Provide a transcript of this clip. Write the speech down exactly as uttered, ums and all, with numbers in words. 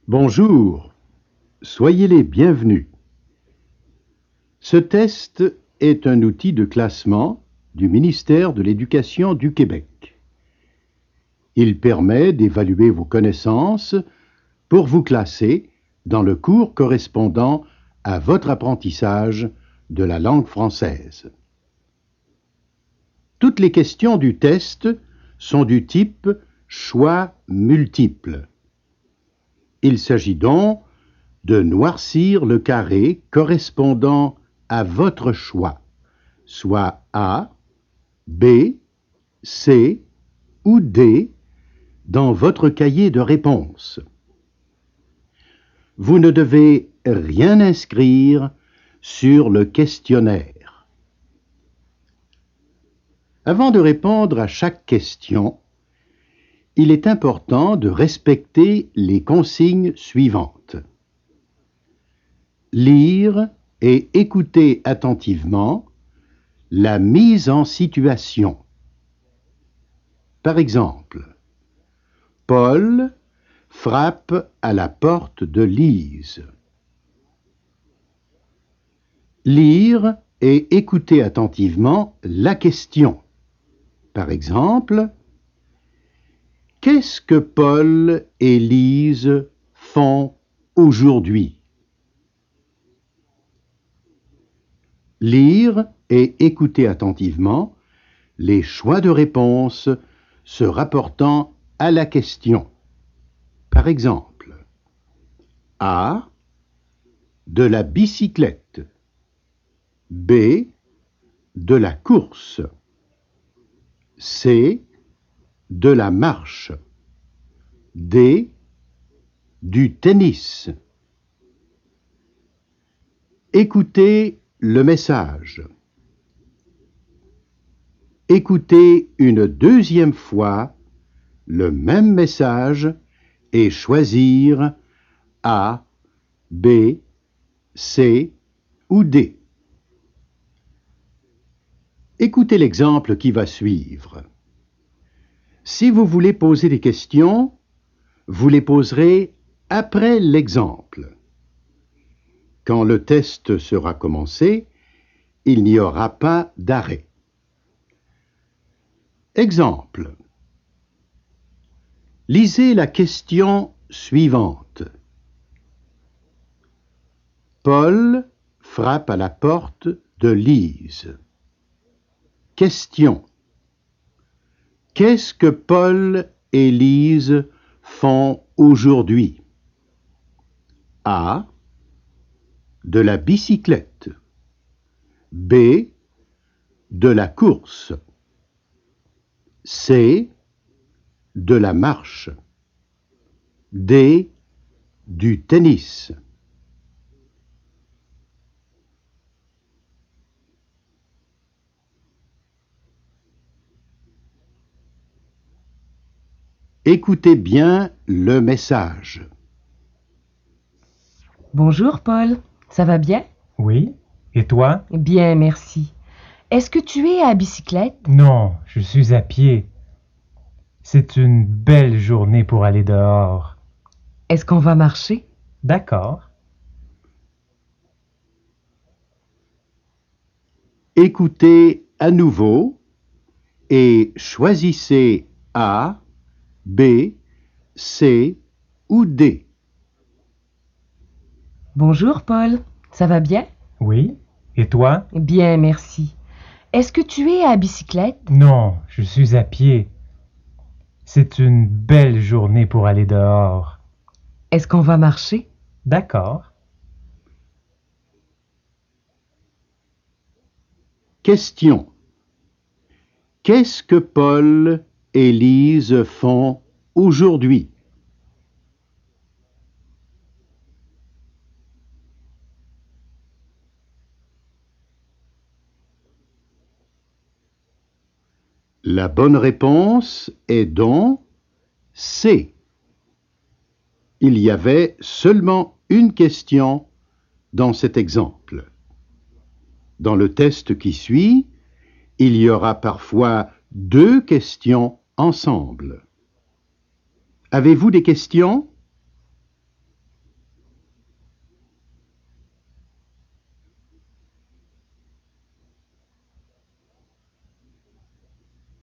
Bonjour, soyez les bienvenus. Ce test est un outil de classement du ministère de l'Éducation du Québec. Il permet d'évaluer vos connaissances pour vous classer dans le cours correspondant à votre apprentissage de la langue française. Toutes les questions du test sont du type choix multiple. Il s'agit donc de noircir le carré correspondant à votre choix, soit A, B, C ou D, dans votre cahier de réponses. Vous ne devez rien inscrire sur le questionnaire. Avant de répondre à chaque question, il est important de respecter les consignes suivantes. Lire et écouter attentivement la mise en situation. Par exemple, Paul frappe à la porte de Lise. Lire et écouter attentivement la question. Par exemple, qu'est-ce que Paul et Lise font aujourd'hui? Lire et écouter attentivement les choix de réponse se rapportant à la question. Par exemple, A. De la bicyclette. B. De la course. C. De la marche. D. Du tennis. Écoutez le message. Écoutez une deuxième fois le même message et choisir A, B, C ou D. Écoutez l'exemple qui va suivre. Si vous voulez poser des questions, vous les poserez après l'exemple. Quand le test sera commencé, il n'y aura pas d'arrêt. Exemple. Lisez la question suivante. Paul frappe à la porte de Lise. Question. Qu'est-ce que Paul et Lise font aujourd'hui? A. De la bicyclette. B. De la course. C. De la marche. D. Du tennis. Écoutez bien le message. Bonjour Paul, ça va bien? Oui, et toi? Bien, merci. Est-ce que tu es à bicyclette? Non, je suis à pied. C'est une belle journée pour aller dehors. Est-ce qu'on va marcher? D'accord. Écoutez à nouveau et choisissez A, B, C ou D. Bonjour Paul, ça va bien? Oui, et toi? Bien, merci. Est-ce que tu es à bicyclette? Non, je suis à pied. C'est une belle journée pour aller dehors. Est-ce qu'on va marcher? D'accord. Question. Qu'est-ce que Paul et Lise font aujourd'hui? La bonne réponse est donc C. Il y avait seulement une question dans cet exemple. Dans le test qui suit, il y aura parfois deux questions ensemble. Avez-vous des questions?